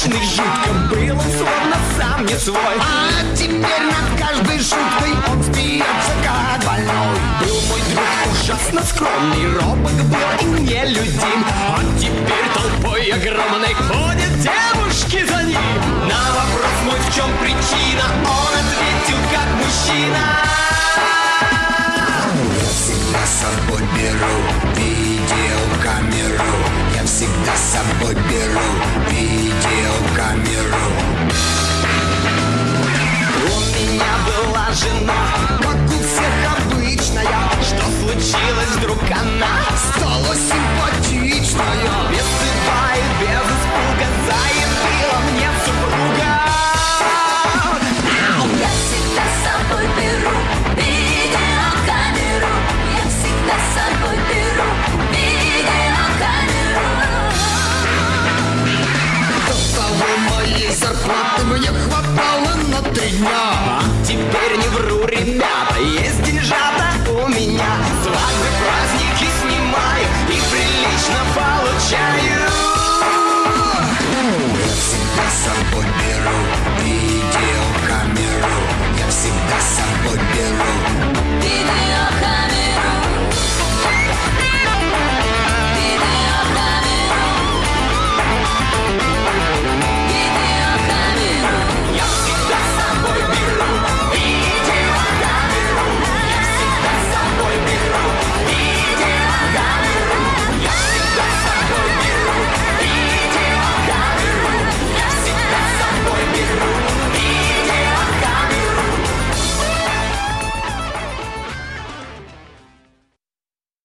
мрачный, жутко был он, словно сам не свой. А теперь над каждой шуткой он смеется, как больной. Был мой друг ужасно скромный, робок был и нелюдим, а теперь толпой огромной ходят девушки за ним. На вопрос мой, в чем причина, он ответил, как мужчина. Я всегда с собой беру видеокамеру. Я всегда с собой беру видеокамеру. У меня была жена, как у всех обычная. Что случилось, вдруг она стала симпатичная? без стыда и без